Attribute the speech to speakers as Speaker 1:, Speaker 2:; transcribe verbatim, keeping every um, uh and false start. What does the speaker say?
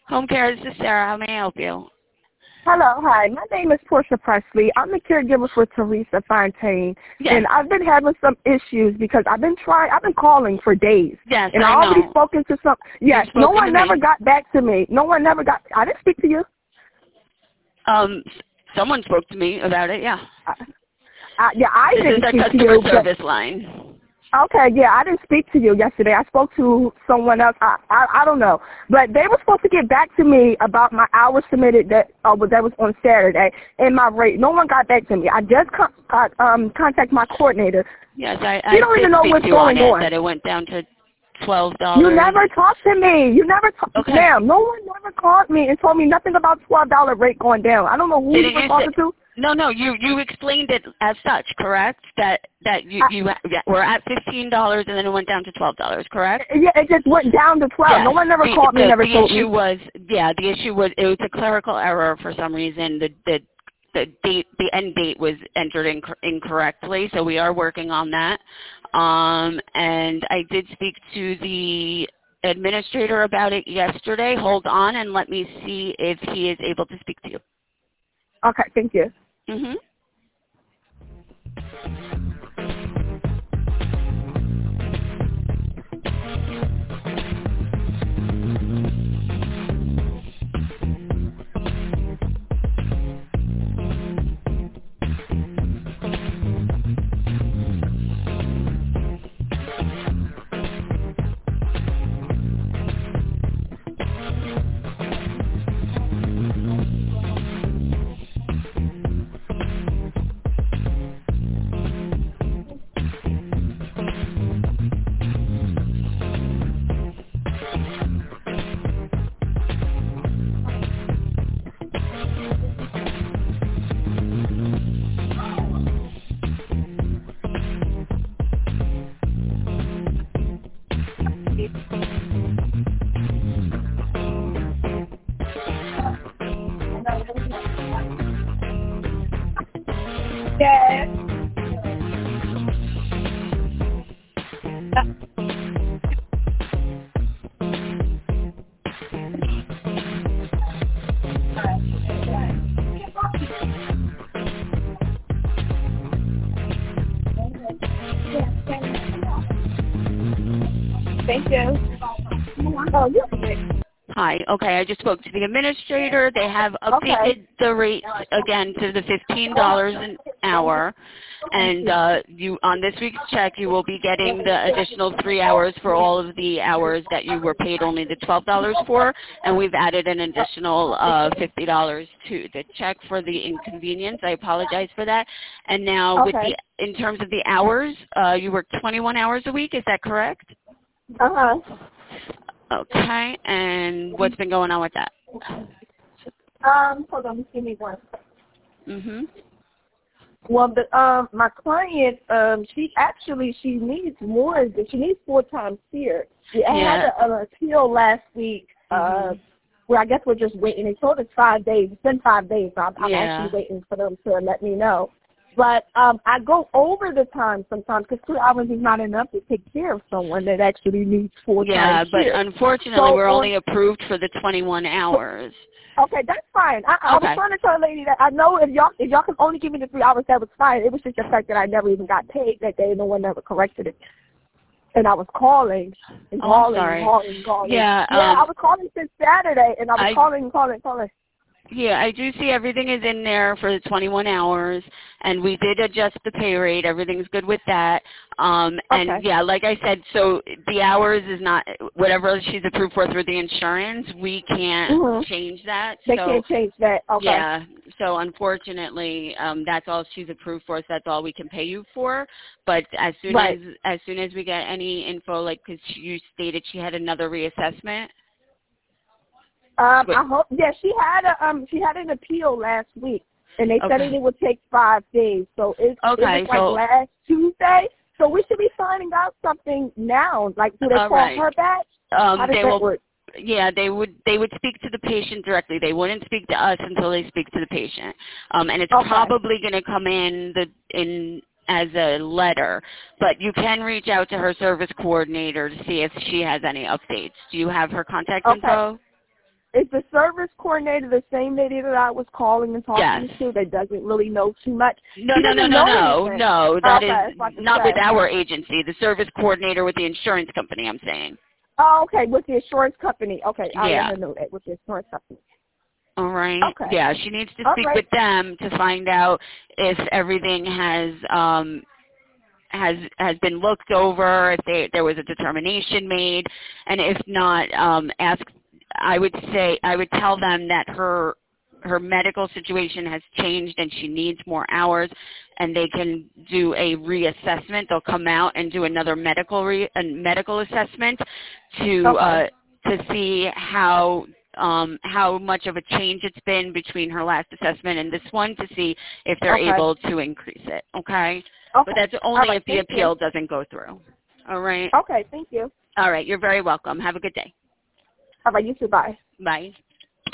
Speaker 1: Home care, this is Sarah. How may I help you?
Speaker 2: Hello, hi. My name is Portia Presley. I'm the caregiver for Teresa Fontaine,
Speaker 1: Yes.
Speaker 2: and I've been having some issues because I've been trying. I've been calling for days.
Speaker 1: Yes,
Speaker 2: and
Speaker 1: I
Speaker 2: I already
Speaker 1: know.
Speaker 2: spoken to some. Yes,
Speaker 1: You've
Speaker 2: no
Speaker 1: spoken
Speaker 2: one
Speaker 1: to
Speaker 2: never
Speaker 1: me.
Speaker 2: got back to me. No one never got. I didn't speak to you.
Speaker 1: Um, someone spoke to me about it. Yeah.
Speaker 2: I, I, yeah, I
Speaker 1: This
Speaker 2: didn't
Speaker 1: is our
Speaker 2: speak to
Speaker 1: customer
Speaker 2: you.
Speaker 1: service line.
Speaker 2: Okay, yeah, I didn't speak to you yesterday. I spoke to someone else. I, I I don't know, but they were supposed to get back to me about my hours submitted that uh, that was on Saturday and my rate. No one got back to me. I just con- uh, um contacted my coordinator.
Speaker 1: Yes, I, I
Speaker 2: She don't
Speaker 1: did
Speaker 2: even know
Speaker 1: speak
Speaker 2: what's
Speaker 1: to you on
Speaker 2: going
Speaker 1: it,
Speaker 2: on.
Speaker 1: that it went down to twelve
Speaker 2: You
Speaker 1: dollars.
Speaker 2: never talked to me. You never talked,
Speaker 1: Okay.
Speaker 2: ma'am. No one never called me and told me nothing about twelve dollar rate going down. I don't know who
Speaker 1: Didn't
Speaker 2: you were
Speaker 1: you
Speaker 2: talking
Speaker 1: say,
Speaker 2: to.
Speaker 1: no, no, you, you explained it as such, correct? That, that you,
Speaker 2: I,
Speaker 1: you yeah, were at fifteen dollars and then it went down to twelve dollars, correct?
Speaker 2: yeah, it just went down to twelve.
Speaker 1: Yes.
Speaker 2: No one never
Speaker 1: The,
Speaker 2: called me.
Speaker 1: the,
Speaker 2: Never
Speaker 1: the
Speaker 2: told
Speaker 1: issue
Speaker 2: me.
Speaker 1: was, yeah, the issue was, it was a clerical error for some reason. The, the, the date, the end date was entered inc- incorrectly, so we are working on that. Um, and I did speak to the administrator about it yesterday. Hold on and let me see if he is able to speak to you.
Speaker 2: Okay, thank you.
Speaker 1: Mm-hmm.
Speaker 2: Yes. Thank you. Oh, yeah.
Speaker 1: Hi. Okay, I just spoke to the administrator. They have
Speaker 2: Okay.
Speaker 1: updated the rate again to the fifteen dollars an hour. And uh, you on this week's check, you will be getting the additional three hours for all of the hours that you were paid only the twelve dollars for. And we've added an additional uh, fifty dollars to the check for the inconvenience. I apologize for that. And now with
Speaker 2: Okay.
Speaker 1: the in terms of the hours, uh, you work twenty-one hours a week. Is that correct?
Speaker 2: Uh huh.
Speaker 1: Okay, and what's been going on with that?
Speaker 2: Um, hold on, just give me one.
Speaker 1: Mhm.
Speaker 2: Well, the um, my client, um, she actually she needs more. than- She needs four times here. We
Speaker 1: Yeah.
Speaker 2: had an appeal last week. Uh,
Speaker 1: Mhm.
Speaker 2: where I guess we're just waiting. They told us five days. It's been five days. So I'm, I'm
Speaker 1: Yeah.
Speaker 2: actually waiting for them to let me know. But um, I go over the time sometimes because two hours is not enough to take care of someone that actually needs four
Speaker 1: Yeah,
Speaker 2: times
Speaker 1: but
Speaker 2: here.
Speaker 1: unfortunately,
Speaker 2: So
Speaker 1: we're
Speaker 2: on,
Speaker 1: only approved for the twenty-one hours.
Speaker 2: okay, that's fine. I, I
Speaker 1: Okay.
Speaker 2: was trying to tell the lady that I know if y'all if y'all can only give me the three hours, that was fine. It was just the fact that I never even got paid that day. No one ever corrected it. And I was calling and
Speaker 1: Oh, I'm
Speaker 2: calling
Speaker 1: sorry.
Speaker 2: and calling and calling.
Speaker 1: Yeah,
Speaker 2: yeah,
Speaker 1: um,
Speaker 2: I was calling since Saturday, and I was
Speaker 1: I
Speaker 2: calling and calling and calling.
Speaker 1: Yeah, I do see everything is in there for the twenty-one hours, and we did adjust the pay rate. Everything's good with that. Um, and
Speaker 2: Okay.
Speaker 1: yeah, like I said, so the hours is not whatever she's approved for through the insurance. We can't
Speaker 2: Mhm.
Speaker 1: change that.
Speaker 2: They
Speaker 1: so
Speaker 2: can't change that. Okay.
Speaker 1: yeah, so unfortunately, um, that's all she's approved for. So that's all we can pay you for. But as soon
Speaker 2: Right.
Speaker 1: as as soon as we get any info, like because you stated she had another reassessment.
Speaker 2: Um,
Speaker 1: Wait,
Speaker 2: I hope. Yeah, she had a um, she had an appeal last week, and they said
Speaker 1: okay.
Speaker 2: it would take five days. So it,
Speaker 1: Okay,
Speaker 2: it was like
Speaker 1: so
Speaker 2: last Tuesday. So we should be finding out something now. Like, do they
Speaker 1: all
Speaker 2: call
Speaker 1: right.
Speaker 2: her back?
Speaker 1: Um,
Speaker 2: How does
Speaker 1: they
Speaker 2: that
Speaker 1: will.
Speaker 2: work?
Speaker 1: Yeah, they would. They would speak to the patient directly. They wouldn't speak to us until they speak to the patient. Um, and it's
Speaker 2: Okay.
Speaker 1: probably going to come in the in as a letter. But you can reach out to her service coordinator to see if she has any updates. Do you have her contact
Speaker 2: Okay.
Speaker 1: info?
Speaker 2: is the service coordinator the same lady that I was calling and talking
Speaker 1: Yes.
Speaker 2: to that doesn't really know too much?
Speaker 1: No,
Speaker 2: She
Speaker 1: no, no,
Speaker 2: doesn't
Speaker 1: no,
Speaker 2: know
Speaker 1: no,
Speaker 2: anything.
Speaker 1: no. That
Speaker 2: Okay,
Speaker 1: is
Speaker 2: that's what I
Speaker 1: not
Speaker 2: said.
Speaker 1: with our agency. The service coordinator with the insurance company, I'm saying.
Speaker 2: Oh, okay, with the insurance company. Okay, I'll
Speaker 1: Yeah.
Speaker 2: let her know that with the insurance company.
Speaker 1: All right.
Speaker 2: Okay.
Speaker 1: Yeah, she needs to
Speaker 2: All
Speaker 1: speak
Speaker 2: right.
Speaker 1: with them to find out if everything has um has has been looked over, if they, there was a determination made, and if not, um, ask. I would say I would tell them that her her medical situation has changed and she needs more hours, and they can do a reassessment. They'll come out and do another medical re, a medical assessment to
Speaker 2: Okay.
Speaker 1: uh, to see how. Um, how much of a change it's been between her last assessment and this one to see if they're
Speaker 2: Okay.
Speaker 1: able to increase it, okay?
Speaker 2: Okay.
Speaker 1: But that's
Speaker 2: All
Speaker 1: only
Speaker 2: right,
Speaker 1: if the
Speaker 2: thank
Speaker 1: appeal
Speaker 2: you.
Speaker 1: doesn't go through. All right?
Speaker 2: Okay, thank you.
Speaker 1: All right. You're very welcome. Have a good day.
Speaker 2: All right, you too. Bye.
Speaker 1: Bye.